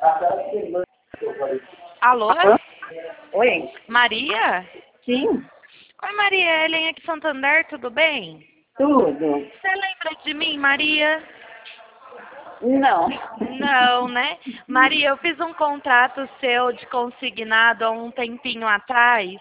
Alô? Alô? Oi? Maria? Sim, Oi, Maria. Helen aqui de Santander, tudo bem? tudo. Você lembra de mim, Maria? Não. Não, né? Maria, eu fiz um contrato seu de consignado há um tempinho atrás,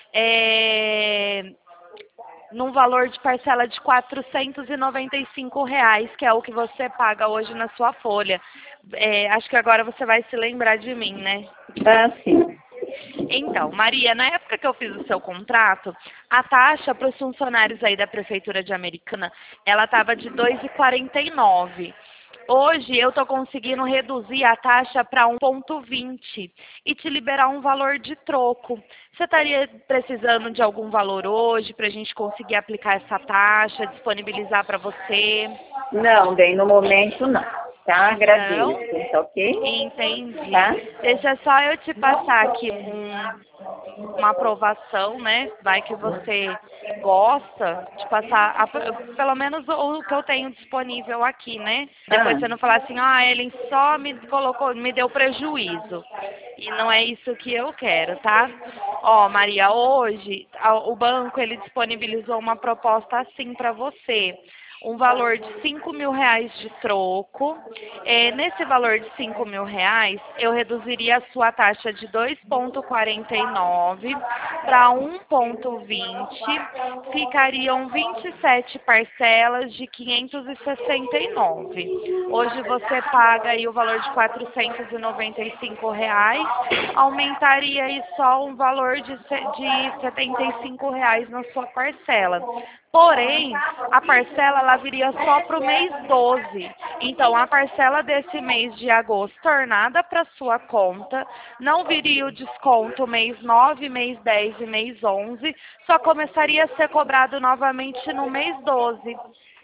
num valor de parcela de R$ 495, que é o que você paga hoje na sua folha. Acho que agora você vai se lembrar de mim, né? Ah, sim. Então, Maria, na época que eu fiz o seu contrato, a taxa para os funcionários aí da Prefeitura de Americana, ela estava de R$ 2,49. Hoje eu estou conseguindo reduzir a taxa para 1,20 e te liberar um valor de troco. Você estaria precisando de algum valor hoje para a gente conseguir aplicar essa taxa, disponibilizar para você? Não, bem, no momento não. Tá? Não? Agradeço, tá ok? Entendi. Tá? Deixa só eu te passar aqui uma aprovação, né? Vai que você gosta de passar, pelo menos o que eu tenho disponível aqui, né? Depois Ah, você não falar assim, ah, ele só me colocou, me deu prejuízo. E não é isso que eu quero, tá? Ó, Maria, hoje o banco ele disponibilizou uma proposta assim para você. Um valor de R$ 5.000 de troco. Nesse valor de R$ 5.000, eu reduziria a sua taxa de 2,49 para 1,20. Ficariam 27 parcelas de 569. Hoje você paga aí o valor de R$ 495. Aumentaria aí só um valor de R$ 75 na sua parcela. Porém, a parcela ela viria só para o mês 12. Então, a parcela desse mês de agosto tornada para sua conta, não viria o desconto mês 9, mês 10 e mês 11, só começaria a ser cobrado novamente no mês 12.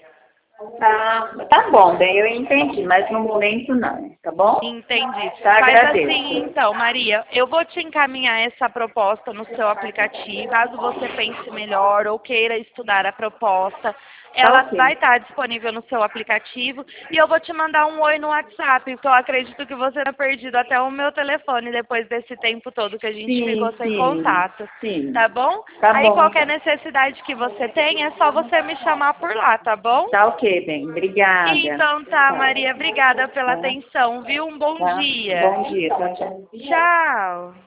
tá bom, bem, eu entendi, mas no momento não, tá bom? Entendi. Tá, Faz assim, agradeço. então, Maria, eu vou te encaminhar essa proposta no seu aplicativo. Caso você pense melhor ou queira estudar a proposta, Tá ela vai ok. estar disponível no seu aplicativo e eu vou te mandar um oi no WhatsApp, porque eu acredito que você tenha perdido até o meu telefone depois desse tempo todo que a gente ficou Sim, sem sim, contato. sim. Tá bom? Tá Aí bom, qualquer então. necessidade que você tenha, é só você me chamar por lá, tá bom? Tá ok, bem, obrigada. Então tá, Tá, Maria, obrigada pela tá, atenção, viu? Um bom tá. dia. Bom dia, tchau, tchau. Tchau.